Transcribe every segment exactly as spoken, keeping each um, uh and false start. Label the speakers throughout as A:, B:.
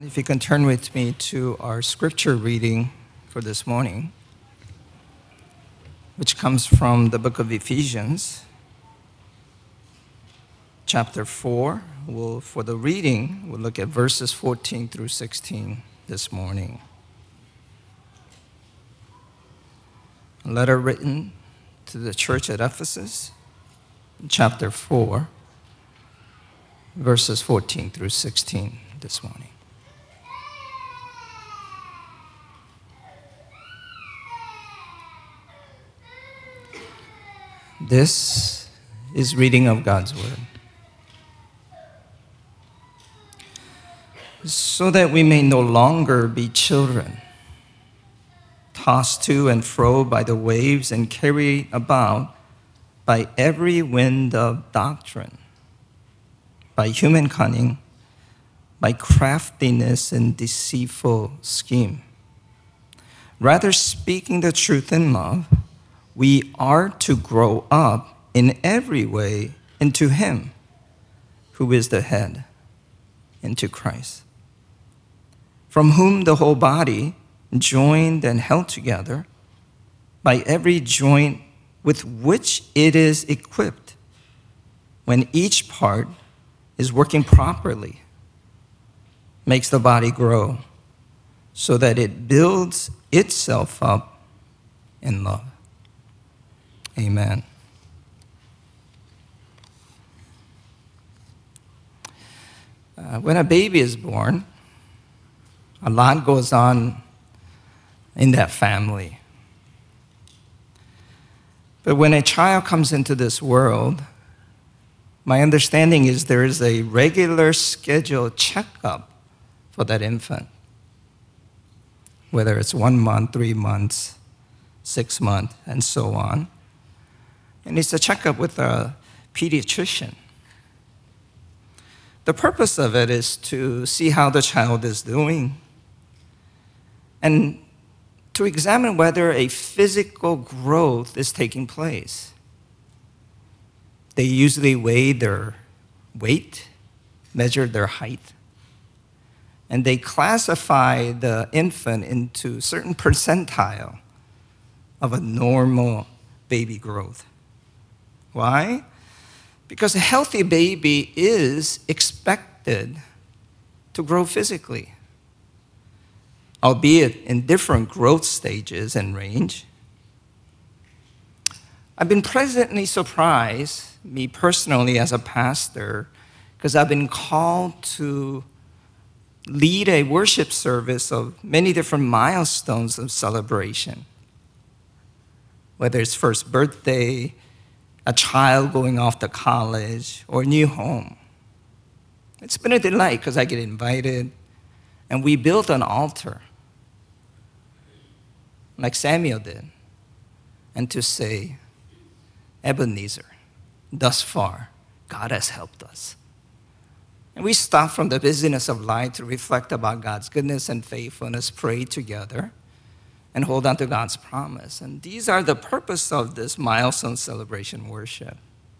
A: If you can turn with me to our scripture reading for this morning, which comes from the book of Ephesians, chapter four. We'll, for the reading, we'll look at verses fourteen through sixteen this morning. A letter written to the church at Ephesus, chapter four, verses fourteen through sixteen this morning. This is reading of God's word. So that we may no longer be children, tossed to and fro by the waves and carried about by every wind of doctrine, by human cunning, by craftiness and deceitful scheme. Rather, speaking the truth in love, we are to grow up in every way into Him who is the head, into Christ, from whom the whole body, joined and held together by every joint with which it is equipped, when each part is working properly, makes the body grow so that it builds itself up in love. Amen. Uh, when a baby is born, a lot goes on in that family. But when a child comes into this world, my understanding is there is a regular scheduled checkup for that infant, whether it's one month, three months, six months, and so on. And it's a checkup with a pediatrician. The purpose of it is to see how the child is doing and to examine whether a physical growth is taking place. They usually weigh their weight, measure their height, and they classify the infant into certain percentile of a normal baby growth. Why? Because a healthy baby is expected to grow physically, albeit in different growth stages and range. I've been pleasantly surprised, me personally as a pastor, because I've been called to lead a worship service of many different milestones of celebration, whether it's first birthday, a child going off to college, or a new home. It's been a delight because I get invited, and we built an altar, like Samuel did, and to say, Ebenezer, thus far, God has helped us. And we stop from the busyness of life to reflect about God's goodness and faithfulness, pray together, and hold on to God's promise. And these are the purpose of this milestone celebration worship.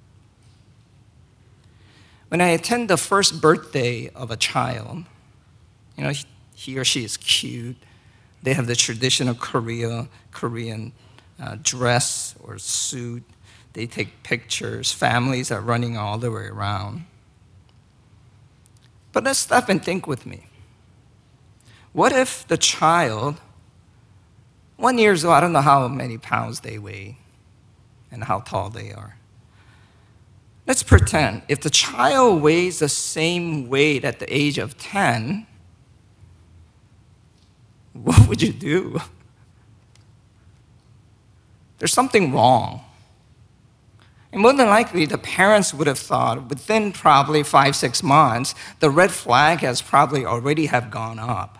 A: When I attend the first birthday of a child, you know, he or she is cute. They have the traditional Korea, Korean uh, dress or suit. They take pictures. Families are running all the way around. But let's stop and think with me. What if the child, one year old, I don't know how many pounds they weigh and how tall they are. Let's pretend if the child weighs the same weight at the age of ten, what would you do? There's something wrong. And more than likely, the parents would have thought within probably five, six months, the red flag has probably already have gone up.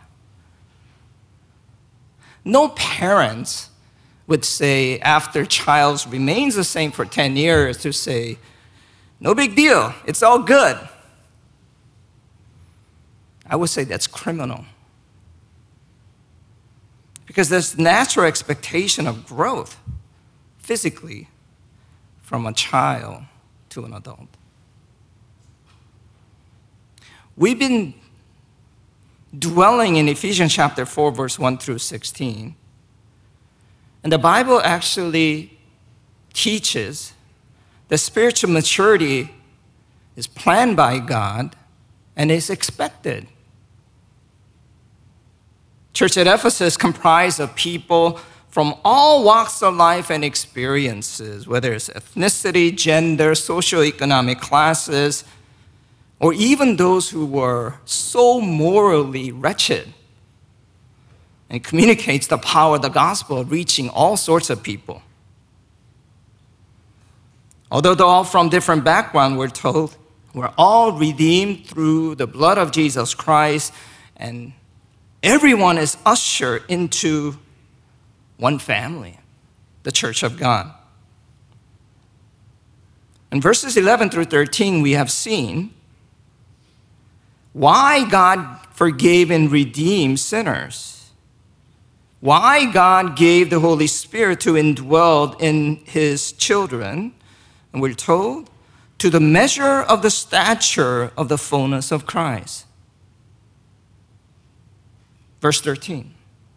A: No parents would say, after child remains the same for ten years, to say, no big deal, it's all good. I would say that's criminal. Because there's natural expectation of growth physically from a child to an adult. We've been dwelling in Ephesians chapter four, verse one through sixteen. And the Bible actually teaches that spiritual maturity is planned by God and is expected. Church at Ephesus comprised of people from all walks of life and experiences, whether it's ethnicity, gender, socioeconomic classes, or even those who were so morally wretched. And it communicates the power of the gospel reaching all sorts of people. Although they're all from different backgrounds, we're told we're all redeemed through the blood of Jesus Christ, and everyone is ushered into one family, the church of God. In verses eleven through thirteen, we have seen why God forgave and redeemed sinners, why God gave the Holy Spirit to indwell in his children, and we're told, to the measure of the stature of the fullness of Christ. Verse thirteen,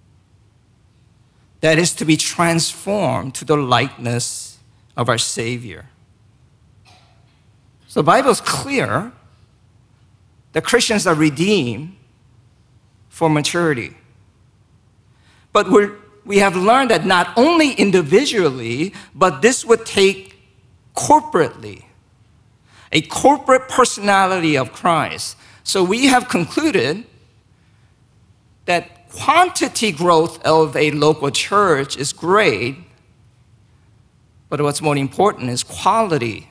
A: that is to be transformed to the likeness of our Savior. So the Bible is clear that Christians are redeemed for maturity. But we're, we have learned that not only individually, but this would take corporately, a corporate personality of Christ. So we have concluded that quantity growth of a local church is great, but what's more important is quality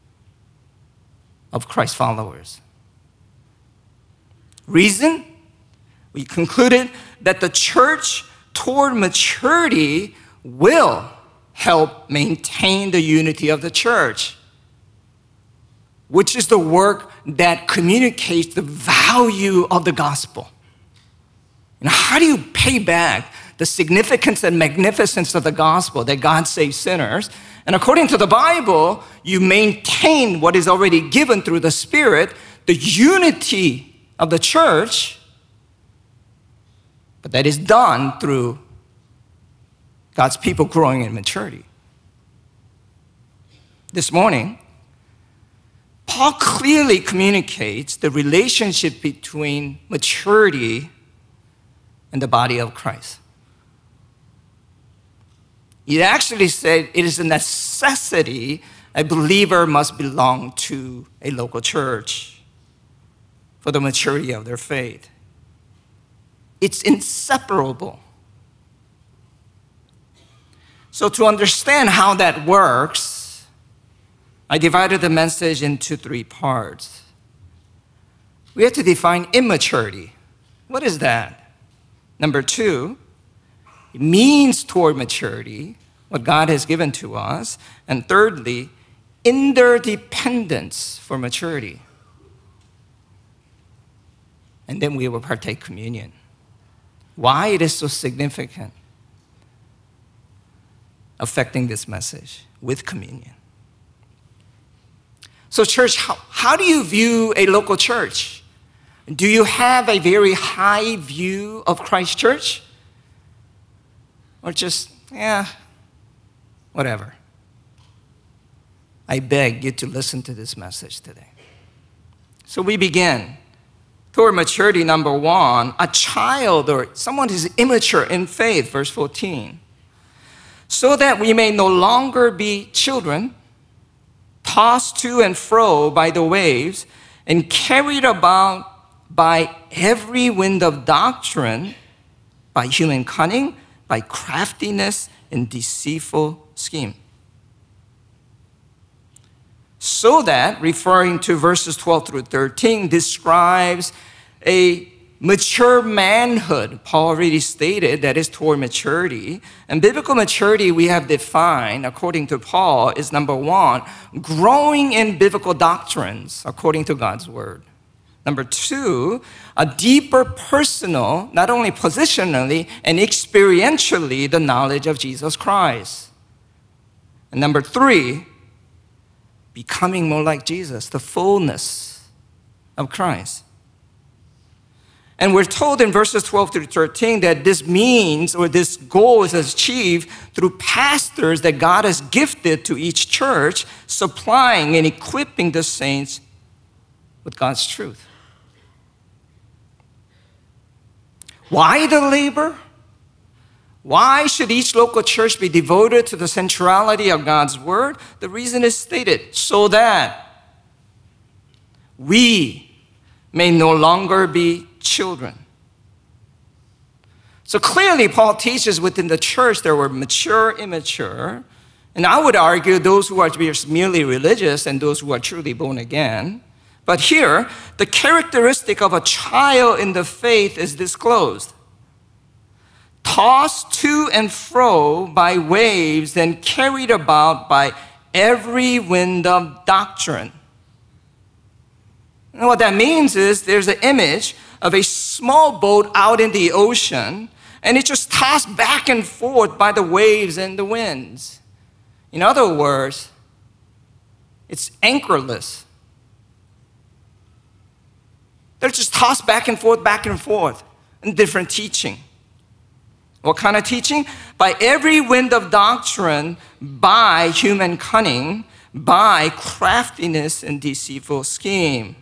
A: of Christ followers. Reason? We concluded that the church toward maturity will help maintain the unity of the church, which is the work that communicates the value of the gospel. And how do you pay back the significance and magnificence of the gospel that God saves sinners? And according to the Bible, you maintain what is already given through the Spirit, the unity of the church, but that is done through God's people growing in maturity. This morning, Paul clearly communicates the relationship between maturity and the body of Christ. He actually said it is a necessity a believer must belong to a local church for the maturity of their faith. It's inseparable. So to understand how that works, I divided the message into three parts. We have to define immaturity. What is that? Number two, it means toward maturity, what God has given to us. And thirdly, interdependence for maturity. And then we will partake communion. Why it is so significant affecting this message with communion. So church, how, how do you view a local church? Do you have a very high view of Christ Church? Or just, yeah, whatever? I beg you to listen to this message today. So we begin. Toward maturity, number one, a child or someone who is immature in faith, verse fourteen. So that we may no longer be children, tossed to and fro by the waves, and carried about by every wind of doctrine, by human cunning, by craftiness and deceitful scheme. So that, referring to verses twelve through thirteen, describes a mature manhood. Paul already stated that is toward maturity. And biblical maturity we have defined, according to Paul, is number one, growing in biblical doctrines according to God's word. Number two, a deeper personal, not only positionally and experientially, the knowledge of Jesus Christ. And number three, becoming more like Jesus, the fullness of Christ. And we're told in verses twelve through thirteen that this means, or this goal is achieved through pastors that God has gifted to each church, supplying and equipping the saints with God's truth. Why the labor? Why should each local church be devoted to the centrality of God's word? The reason is stated, so that we may no longer be children. So clearly, Paul teaches within the church there were mature, immature, and I would argue those who are just merely religious and those who are truly born again. But here, the characteristic of a child in the faith is disclosed. Tossed to and fro by waves and carried about by every wind of doctrine. And what that means is there's an image of a small boat out in the ocean, and it's just tossed back and forth by the waves and the winds. In other words, it's anchorless. They're just tossed back and forth, back and forth in different teaching. What kind of teaching? By every wind of doctrine, by human cunning, by craftiness and deceitful scheme.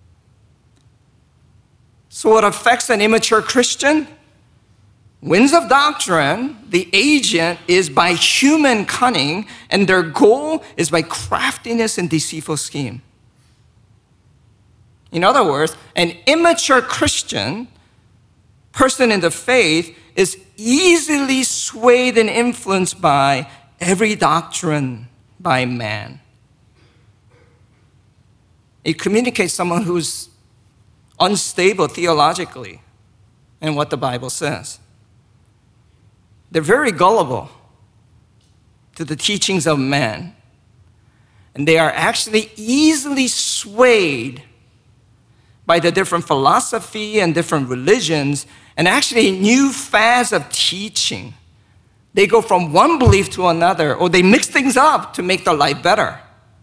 A: So what affects an immature Christian? Winds of doctrine, the agent is by human cunning, and their goal is by craftiness and deceitful scheme. In other words, an immature Christian, person in the faith, is easily swayed and influenced by every doctrine by man. It communicates someone who's unstable theologically in what the Bible says. They're very gullible to the teachings of man, and they are actually easily swayed by the different philosophy and different religions, and actually new fads of teaching. They go from one belief to another, or they mix things up to make their life better.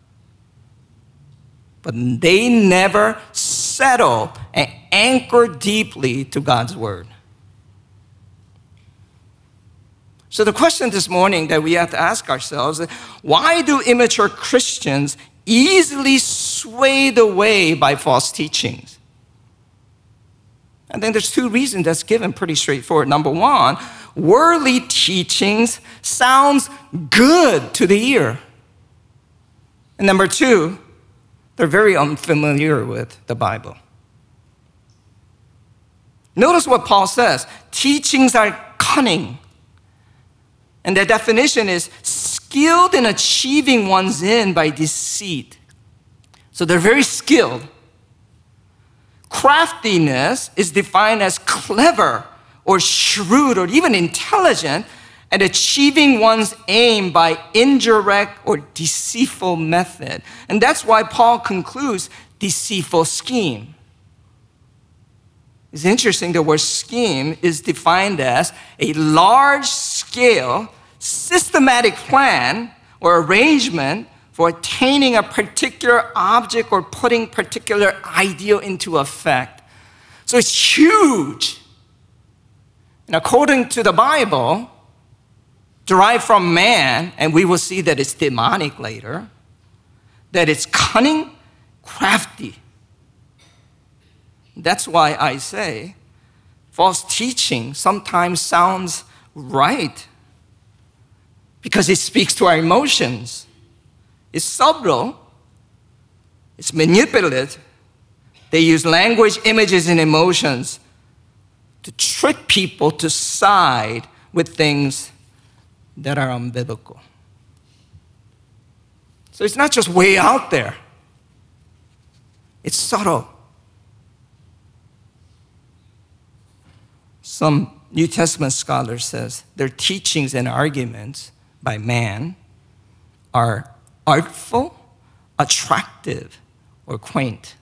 A: But they never settle and anchor deeply to God's word. So the question this morning that we have to ask ourselves is, why do immature Christians easily swayed away by false teachings? And then there's two reasons that's given pretty straightforward. Number one, worldly teachings sounds good to the ear. And number two, they're very unfamiliar with the Bible. Notice what Paul says. Teachings are cunning. And the definition is skilled in achieving one's end by deceit. So they're very skilled. Craftiness is defined as clever or shrewd or even intelligent at achieving one's aim by indirect or deceitful method. And that's why Paul concludes deceitful scheme. It's interesting, the word scheme is defined as a large-scale, systematic plan or arrangement for attaining a particular object or putting particular ideal into effect. So it's huge. And according to the Bible, derived from man, and we will see that it's demonic later, that it's cunning, crafty. That's why I say false teaching sometimes sounds right because it speaks to our emotions. It's subtle. It's manipulative. They use language, images, and emotions to trick people to side with things that are unbiblical. So it's not just way out there. It's subtle. Some New Testament scholars says their teachings and arguments by man are artful, attractive, or quaint.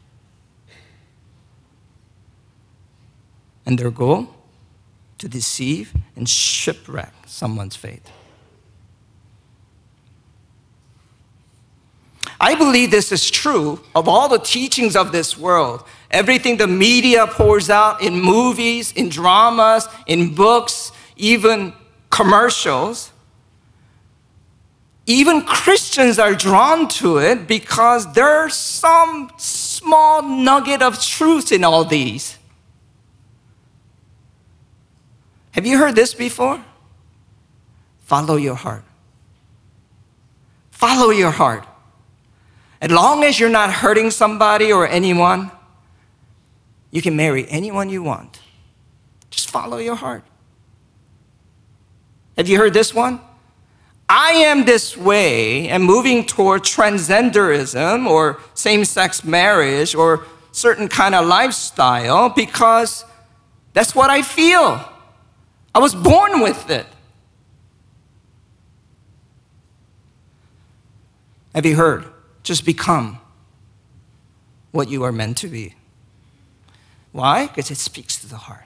A: And their goal? To deceive and shipwreck someone's faith. I believe this is true of all the teachings of this world. Everything the media pours out in movies, in dramas, in books, even commercials. Even Christians are drawn to it because there's some small nugget of truth in all these. Have you heard this before? Follow your heart. Follow your heart. As long as you're not hurting somebody or anyone, you can marry anyone you want. Just follow your heart. Have you heard this one? I am this way and moving toward transgenderism or same-sex marriage or certain kind of lifestyle because that's what I feel. I was born with it. Have you heard? Just become what you are meant to be. Why? Because it speaks to the heart.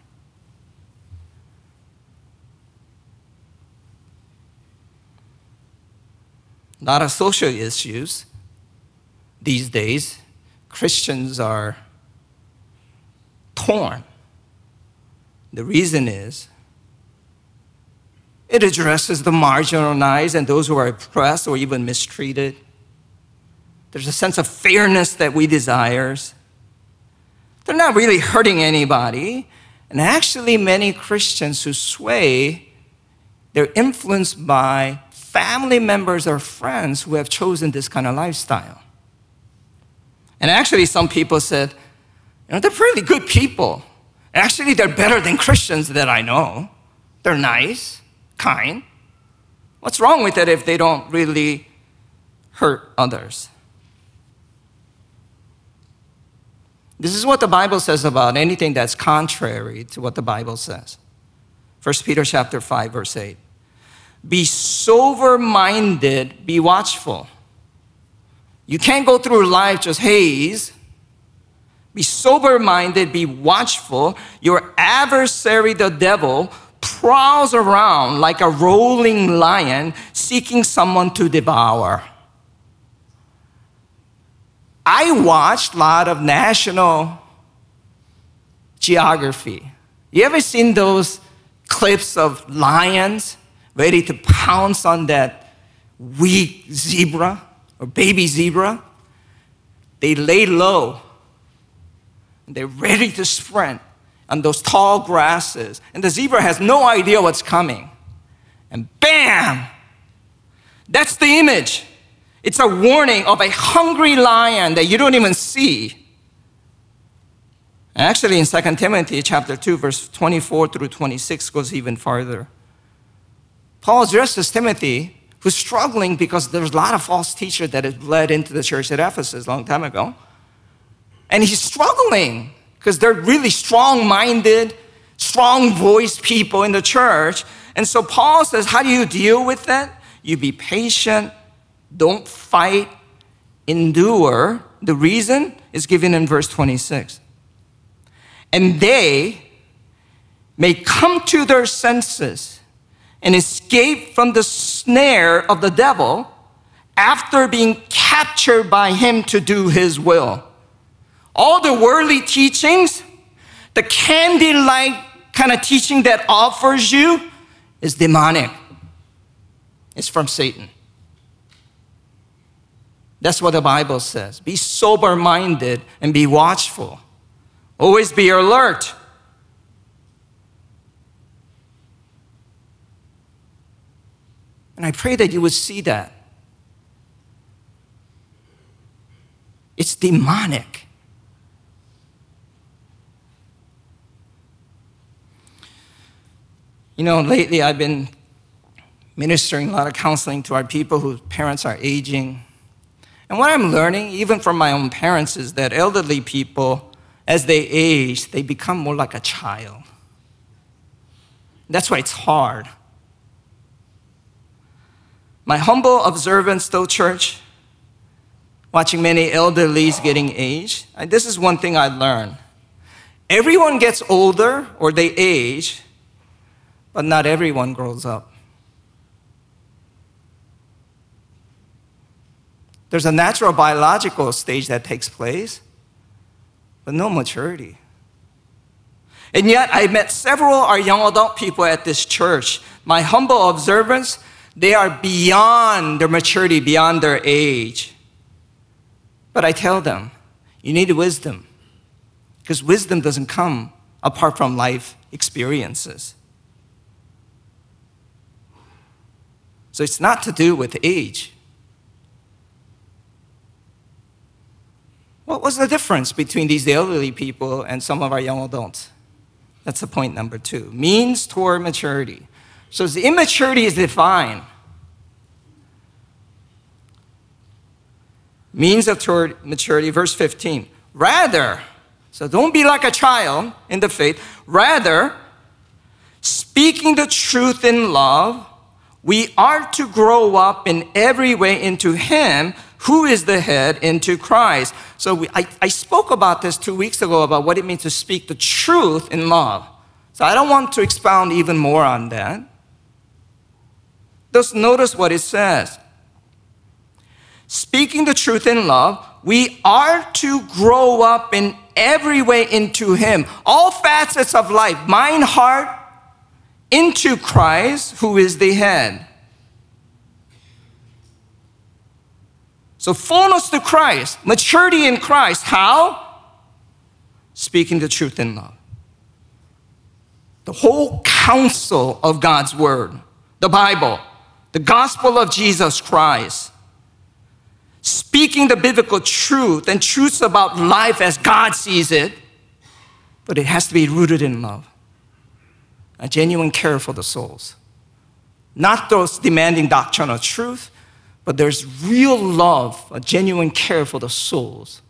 A: A lot of social issues these days, Christians are torn. The reason is it addresses the marginalized and those who are oppressed or even mistreated. There's a sense of fairness that we desire. They're not really hurting anybody. And actually, many Christians who sway, they're influenced by family members or friends who have chosen this kind of lifestyle. And actually, some people said, you know, they're pretty good people. Actually, they're better than Christians that I know. They're nice, kind. What's wrong with it if they don't really hurt others? This is what the Bible says about anything that's contrary to what the Bible says. First Peter chapter five, verse eight. Be sober-minded, be watchful. You can't go through life just haze. Be sober-minded, be watchful. Your adversary, the devil, prowls around like a rolling lion seeking someone to devour. I watched a lot of National Geography. You ever seen those clips of lions ready to pounce on that weak zebra or baby zebra? They lay low. They're ready to sprint on those tall grasses. And the zebra has no idea what's coming. And bam! That's the image. It's a warning of a hungry lion that you don't even see. And actually, in Second Timothy chapter two, verse twenty-four through twenty-six goes even farther. Paul addresses Timothy, who's struggling because there's a lot of false teachers that have led into the church at Ephesus a long time ago. And he's struggling because they're really strong-minded, strong-voiced people in the church. And so Paul says, how do you deal with that? You be patient, don't fight, endure. The reason is given in verse twenty-six. And they may come to their senses and escape from the snare of the devil after being captured by him to do his will. All the worldly teachings, the candy-like kind of teaching that offers you is demonic. It's from Satan. That's what the Bible says. Be sober-minded and be watchful. Always be alert. And I pray that you would see that. It's demonic. You know, lately I've been ministering a lot of counseling to our people whose parents are aging. And what I'm learning, even from my own parents, is that elderly people, as they age, they become more like a child. That's why it's hard. My humble observance, though, church, watching many elderlies getting aged, this is one thing I learned. Everyone gets older or they age, but not everyone grows up. There's a natural biological stage that takes place, but no maturity. And yet, I met several of our young adult people at this church. My humble observance, they are beyond their maturity, beyond their age. But I tell them, you need wisdom, because wisdom doesn't come apart from life experiences. So it's not to do with age. What was the difference between these elderly people and some of our young adults? That's the point number two. Means toward maturity. So the immaturity is defined. Means of toward maturity, verse fifteen. Rather, so don't be like a child in the faith. Rather, speaking the truth in love, we are to grow up in every way into Him who is the head, into Christ. So we, I, I spoke about this two weeks ago about what it means to speak the truth in love. So I don't want to expound even more on that. Just notice what it says. Speaking the truth in love, we are to grow up in every way into Him. All facets of life, mind, heart, into Christ, who is the head. So fullness to Christ, maturity in Christ. How? Speaking the truth in love. The whole counsel of God's word, the Bible, the gospel of Jesus Christ. Speaking the biblical truth and truths about life as God sees it, but it has to be rooted in love. A genuine care for the souls. Not those demanding doctrinal truth, but there's real love, a genuine care for the souls.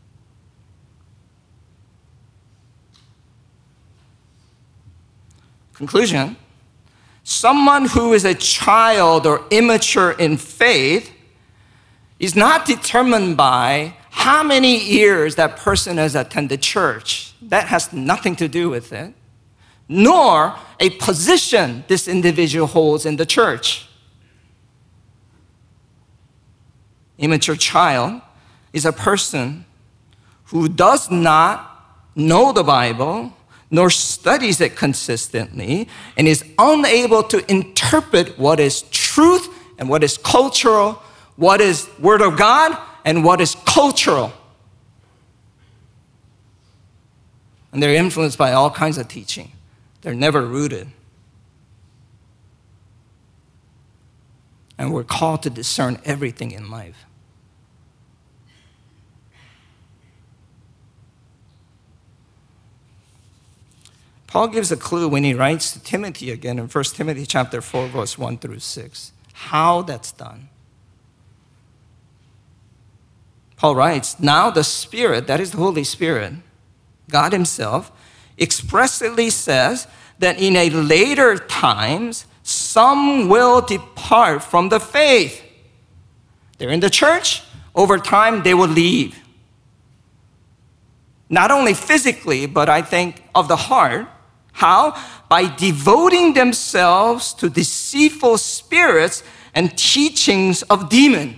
A: Conclusion, someone who is a child or immature in faith is not determined by how many years that person has attended church. That has nothing to do with it. Nor a position this individual holds in the church. Immature child is a person who does not know the Bible, nor studies it consistently, and is unable to interpret what is truth and what is cultural, what is Word of God and what is cultural. And they're influenced by all kinds of teaching. They're never rooted. And we're called to discern everything in life. Paul gives a clue when he writes to Timothy again in First Timothy chapter four, verse one through six, how that's done. Paul writes, now the Spirit, that is the Holy Spirit, God Himself, expressly says that in a later times, some will depart from the faith. They're in the church. Over time, they will leave. Not only physically, but I think of the heart. How? By devoting themselves to deceitful spirits and teachings of demons.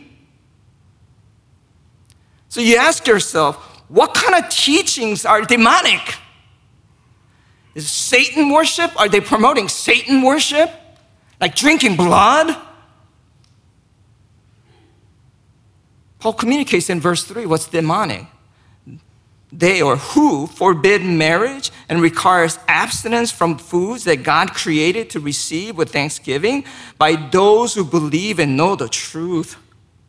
A: So you ask yourself, what kind of teachings are demonic? Is Satan worship? Are they promoting Satan worship? Like drinking blood? Paul communicates in verse three what's demonic. They or who forbid marriage and requires abstinence from foods that God created to receive with thanksgiving by those who believe and know the truth.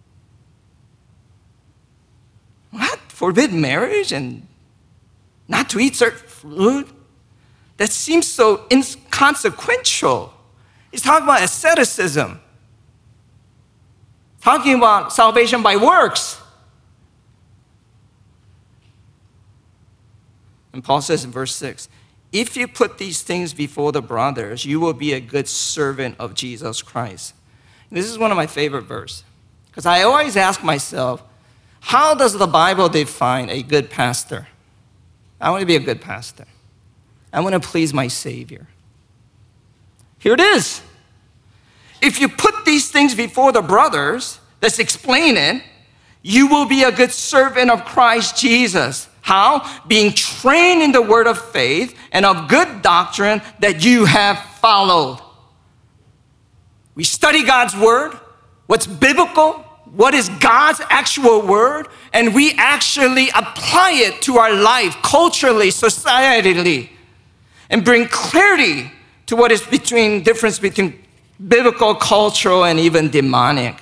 A: What? Forbid marriage and not to eat certain food? That seems so inconsequential. He's talking about asceticism. Talking about salvation by works. And Paul says in verse six, if you put these things before the brothers, you will be a good servant of Jesus Christ. And this is one of my favorite verses. Because I always ask myself, how does the Bible define a good pastor? I want to be a good pastor. I want to please my Savior. Here it is. If you put these things before the brothers, let's explain it. You will be a good servant of Christ Jesus. How? Being trained in the word of faith and of good doctrine that you have followed. We study God's word, what's biblical, what is God's actual word, and we actually apply it to our life, culturally, societally, and bring clarity to what is between difference between biblical, cultural, and even demonic.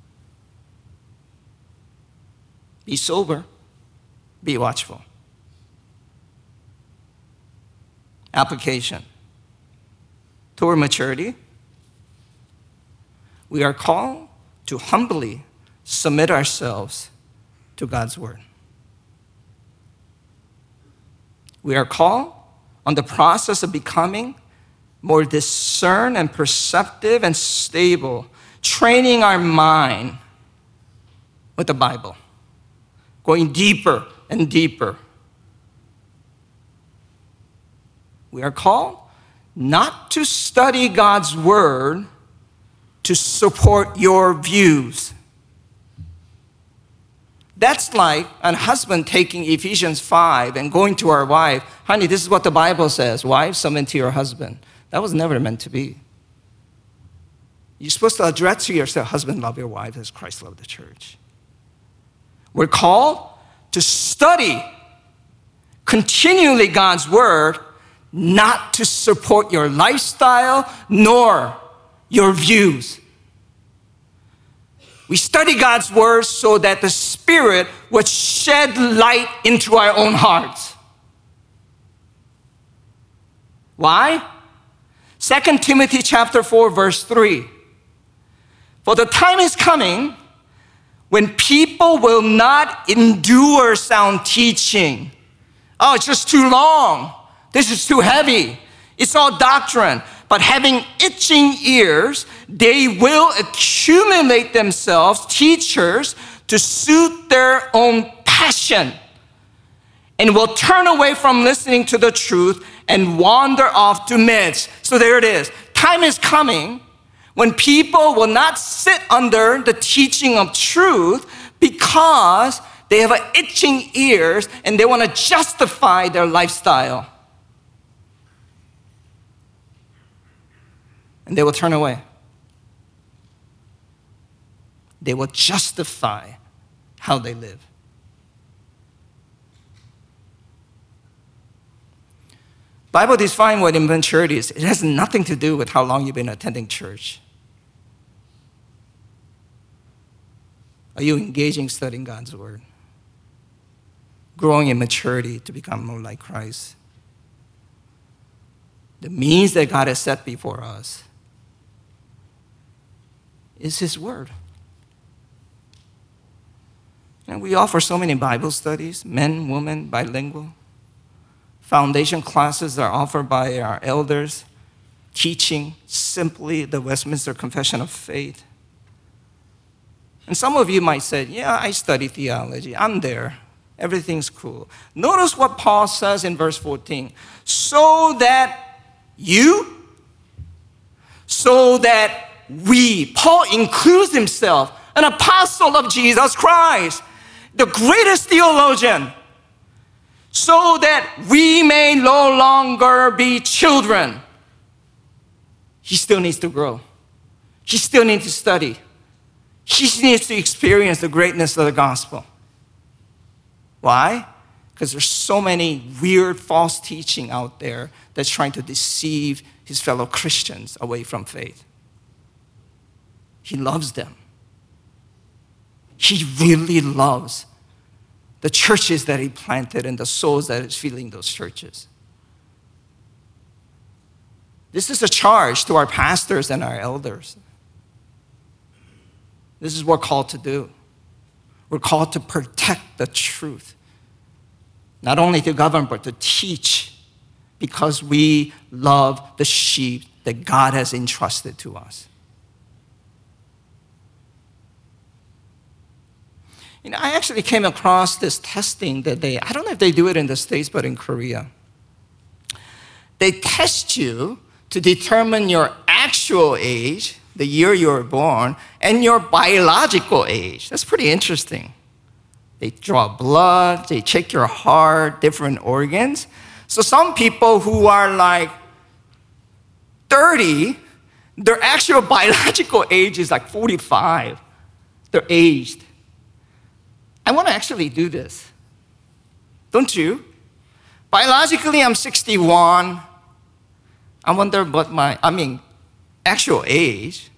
A: Be sober. Be watchful. Application. Toward maturity, we are called to humbly submit ourselves to God's word. We are called on the process of becoming more discerned and perceptive and stable, training our mind with the Bible, going deeper and deeper. We are called not to study God's word to support your views. That's like a husband taking Ephesians five and going to our wife, honey, this is what the Bible says. Wife, submit to your husband. That was never meant to be. You're supposed to address to yourself, husband, love your wife as Christ loved the church. We're called to study continually God's word, not to support your lifestyle nor your views. We study God's word so that the Spirit would shed light into our own hearts. Why? Second Timothy chapter four, verse three. For the time is coming when people will not endure sound teaching. Oh, it's just too long. This is too heavy. It's all doctrine. But having itching ears, they will accumulate themselves teachers to suit their own passion, and will turn away from listening to the truth and wander off to myths. So there it is. Time is coming when people will not sit under the teaching of truth because they have itching ears and they want to justify their lifestyle. And they will turn away. They will justify how they live. Bible defines what immaturity is. It has nothing to do with how long you've been attending church. Are you engaging studying God's word? Growing in maturity to become more like Christ. The means that God has set before us is his word. And we offer so many Bible studies, men, women, bilingual. Foundation classes are offered by our elders, teaching simply the Westminster Confession of Faith. And some of you might say, yeah, I study theology. I'm there. Everything's cool. Notice what Paul says in verse fourteen. So that you, so that we, Paul includes himself, an apostle of Jesus Christ, the greatest theologian, so that we may no longer be children. He still needs to grow. He still needs to study. He needs to experience the greatness of the gospel. Why? Because there's so many weird false teaching out there that's trying to deceive his fellow Christians away from faith. He loves them. He really loves the churches that he planted and the souls that is filling those churches. This is a charge to our pastors and our elders. This is what we're called to do. We're called to protect the truth. Not only to govern, but to teach, because we love the sheep that God has entrusted to us. You know, I actually came across this testing that they, I don't know if they do it in the States, but in Korea. They test you to determine your actual age, the year you were born, and your biological age. That's pretty interesting. They draw blood, they check your heart, different organs. So some people who are like thirty, their actual biological age is like forty-five. They're aged. I want to actually do this. Don't you? Biologically, I'm sixty-one. I wonder what my, I mean, actual age.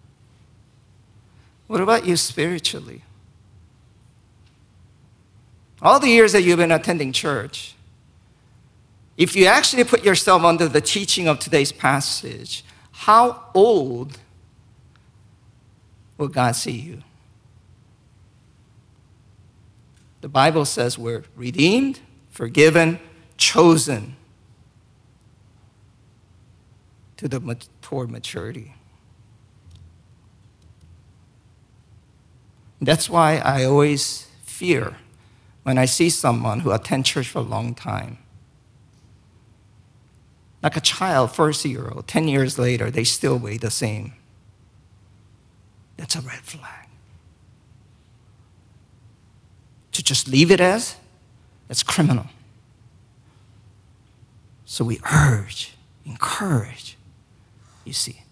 A: What about you spiritually? All the years that you've been attending church, if you actually put yourself under the teaching of today's passage, how old will God see you? The Bible says we're redeemed, forgiven, chosen to the toward maturity. That's why I always fear when I see someone who attends church for a long time. Like a child, first year old, ten years later, they still weigh the same. That's a red flag. To just leave it as, that's criminal. So we urge, encourage, you see.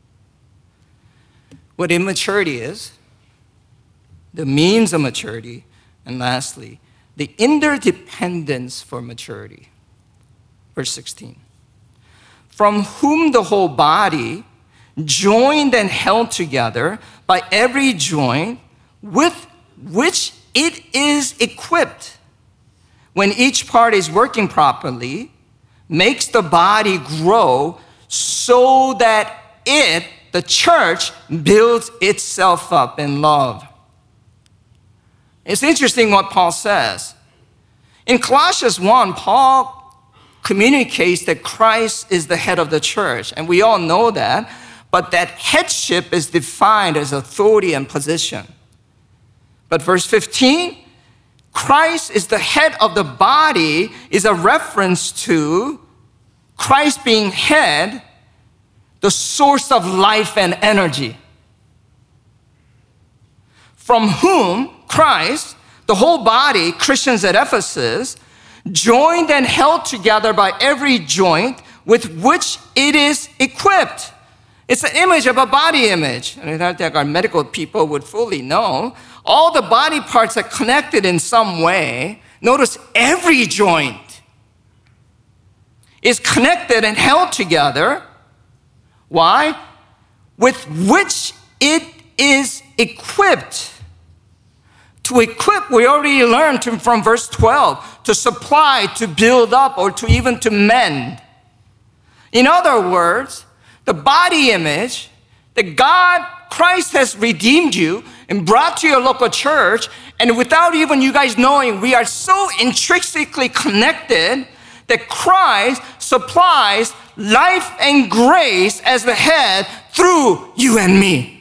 A: What immaturity is, the means of maturity, and lastly, the interdependence for maturity. Verse sixteen. From whom the whole body, joined and held together by every joint with which it is equipped, when each part is working properly, makes the body grow so that it, the church, builds itself up in love. It's interesting what Paul says. In Colossians one, Paul communicates that Christ is the head of the church, and we all know that, but that headship is defined as authority and position. But verse fifteen, Christ is the head of the body, is a reference to Christ being head, the source of life and energy. From whom Christ, the whole body, Christians at Ephesus, joined and held together by every joint with which it is equipped. It's an image of a body image. And I think our medical people would fully know. All the body parts are connected in some way. Notice every joint is connected and held together. Why? With which it is equipped. To equip, we already learned from verse twelve, to supply, to build up, or to even to mend. In other words, the body image that God, Christ has redeemed you and brought to your local church, and without even you guys knowing, we are so intrinsically connected that Christ supplies life and grace as the head through you and me.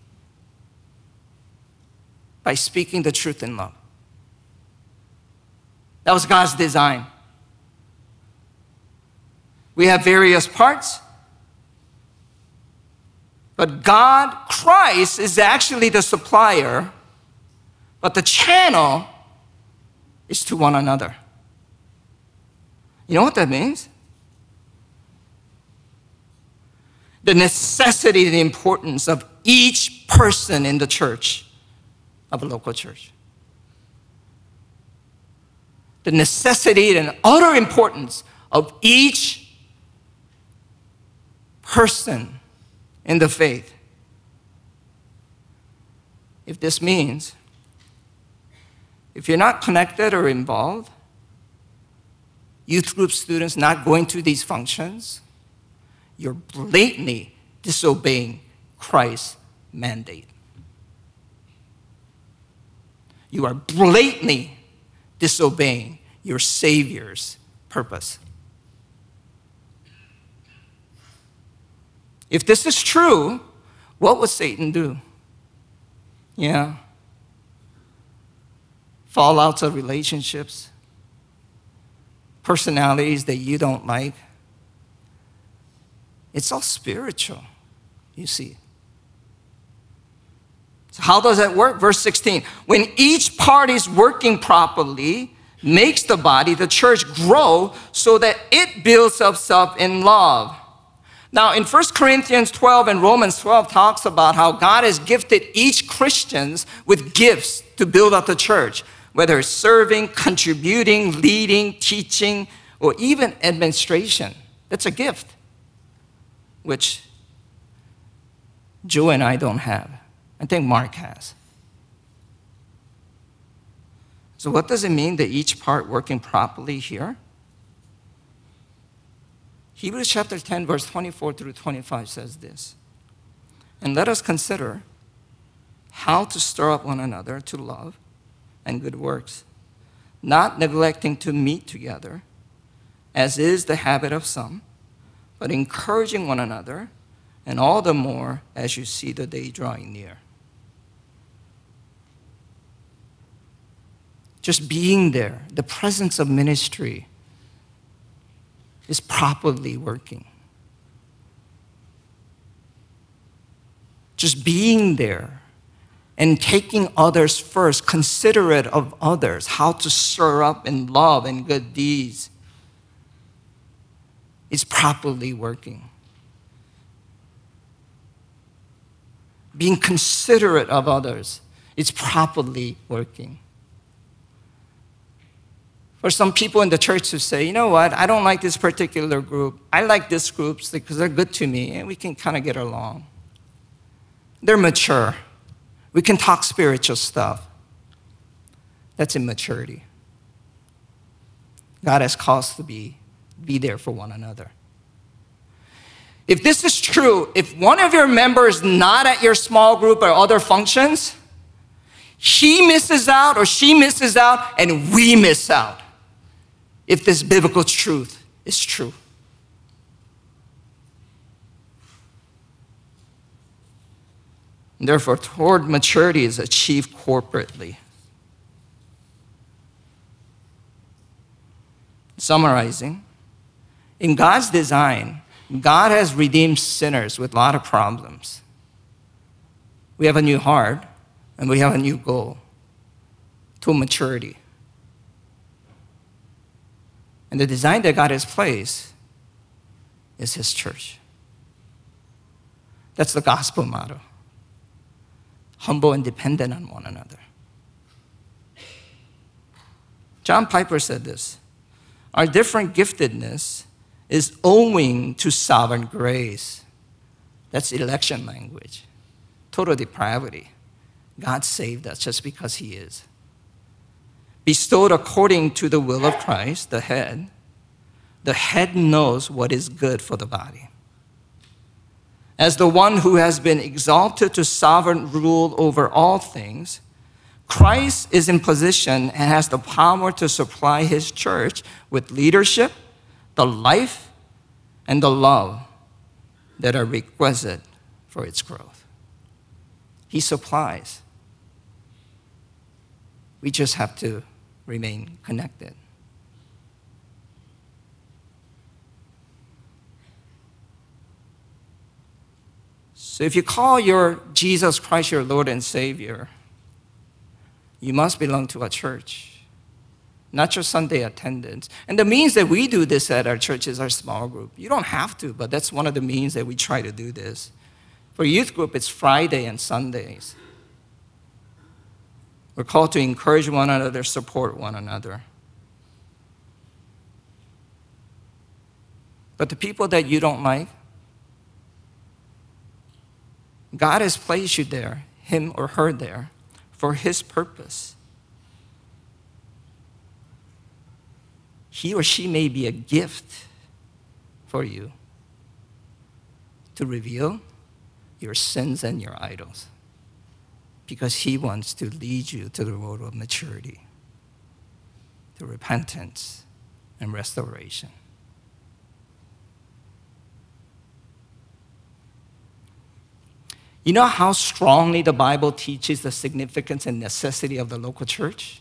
A: By speaking the truth in love. That was God's design. We have various parts, but God, Christ, is actually the supplier, but the channel is to one another. You know what that means? The necessity, the importance of each person in the church, of a local church. The necessity and utter importance of each person in the faith. If this means, if you're not connected or involved, youth group students not going to these functions, you're blatantly disobeying Christ's mandate. You are blatantly disobeying your Savior's purpose. If this is true, what would Satan do? Yeah. Fallouts of relationships, personalities that you don't like. It's all spiritual, you see. So how does that work? Verse sixteen, when each part is working properly, makes the body, the church, grow so that it builds itself in love. Now, in First Corinthians twelve and Romans twelve talks about how God has gifted each Christian with gifts to build up the church, whether it's serving, contributing, leading, teaching, or even administration. That's a gift, which Joe and I don't have. I think Mark has. So what does it mean that each part working properly here? Hebrews chapter ten, verse twenty-four through twenty-five says this. And let us consider how to stir up one another to love and good works, not neglecting to meet together, as is the habit of some, but encouraging one another, and all the more as you see the day drawing near. Just being there, the presence of ministry is properly working. Just being there and taking others first, considerate of others, how to stir up in love and good deeds, is properly working. Being considerate of others is properly working. For some people in the church who say, you know what, I don't like this particular group. I like this group because they're good to me and we can kind of get along. They're mature. We can talk spiritual stuff. That's immaturity. God has called us to be, be there for one another. If this is true, if one of your members is not at your small group or other functions, he misses out or she misses out and we miss out. If this biblical truth is true. And therefore, toward maturity is achieved corporately. Summarizing, in God's design, God has redeemed sinners with a lot of problems. We have a new heart, and we have a new goal to maturity. And the design that God has placed is His church. That's the gospel motto. Humble and dependent on one another. John Piper said this, our different giftedness is owing to sovereign grace. That's election language. Total depravity. God saved us just because He is. Bestowed according to the will of Christ, the head. The head knows what is good for the body. As the one who has been exalted to sovereign rule over all things, Christ is in position and has the power to supply His church with leadership, the life, and the love that are requisite for its growth. He supplies. We just have to remain connected. So if you call your Jesus Christ your Lord and Savior, you must belong to a church, not just Sunday attendance. And the means that we do this at our church is our small group. You don't have to, but that's one of the means that we try to do this. For youth group, it's Friday and Sundays. We're called to encourage one another, support one another. But the people that you don't like, God has placed you there, him or her there, for His purpose. He or she may be a gift for you to reveal your sins and your idols, because He wants to lead you to the road of maturity, to repentance and restoration. You know how strongly the Bible teaches the significance and necessity of the local church?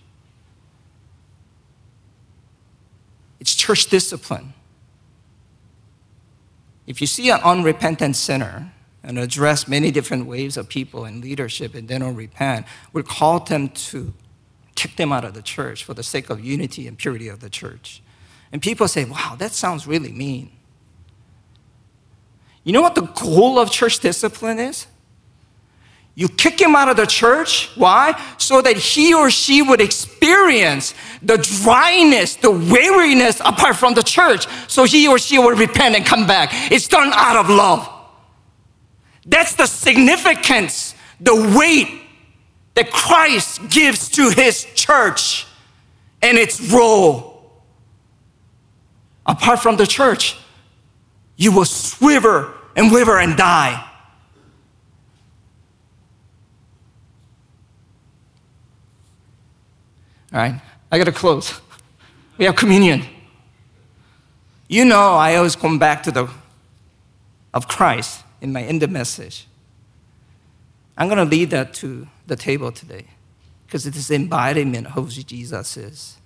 A: It's church discipline. If you see an unrepentant sinner and address many different waves of people in leadership and they don't repent, we call them to kick them out of the church for the sake of unity and purity of the church. And people say, wow, that sounds really mean. You know what the goal of church discipline is? You kick him out of the church. Why? So that he or she would experience the dryness, the weariness apart from the church. So he or she will repent and come back. It's done out of love. That's the significance, the weight that Christ gives to his church and its role. Apart from the church, you will swivel and wither and die. All right, I gotta close. We have communion. You know, I always come back to the of Christ in my end message. I'm gonna lead that to the table today because it is the embodiment of who Jesus is.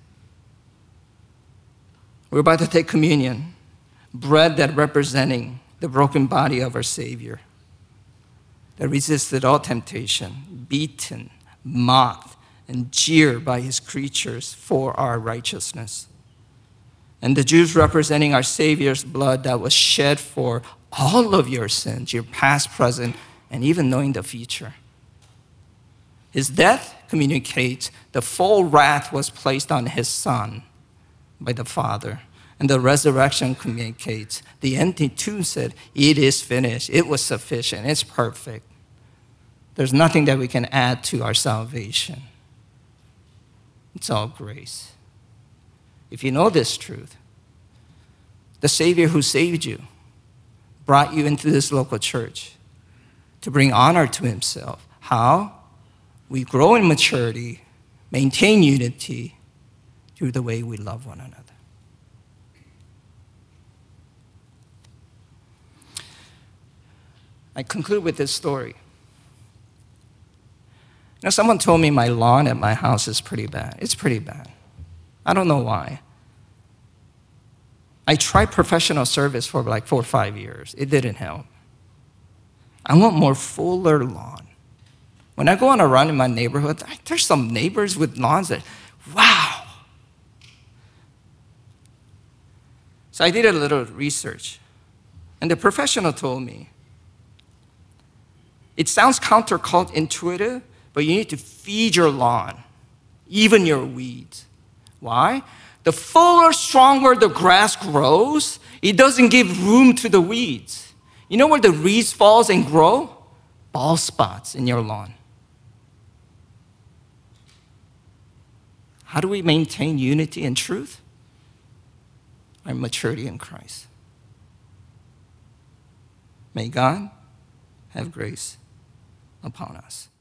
A: We're about to take communion, bread that representing the broken body of our Savior that resisted all temptation, beaten, mocked, and jeered by his creatures for our righteousness. And the Jews representing our Savior's blood that was shed for all of your sins, your past, present, and even knowing the future. His death communicates the full wrath was placed on his Son by the Father. And the resurrection communicates the empty tomb said, it is finished. It was sufficient. It's perfect. There's nothing that we can add to our salvation. It's all grace. If you know this truth, the Savior who saved you brought you into this local church to bring honor to himself. How? We grow in maturity, maintain unity through the way we love one another. I conclude with this story. You know, someone told me my lawn at my house is pretty bad. It's pretty bad. I don't know why. I tried professional service for like four or five years. It didn't help. I want more fuller lawn. When I go on a run in my neighborhood, there's some neighbors with lawns that, wow. So I did a little research, and the professional told me, it sounds counterintuitive, but you need to feed your lawn, even your weeds. Why? The fuller, stronger the grass grows, it doesn't give room to the weeds. You know where the weeds falls and grow? Bald spots in your lawn. How do we maintain unity and truth? Our maturity in Christ. May God have grace upon us.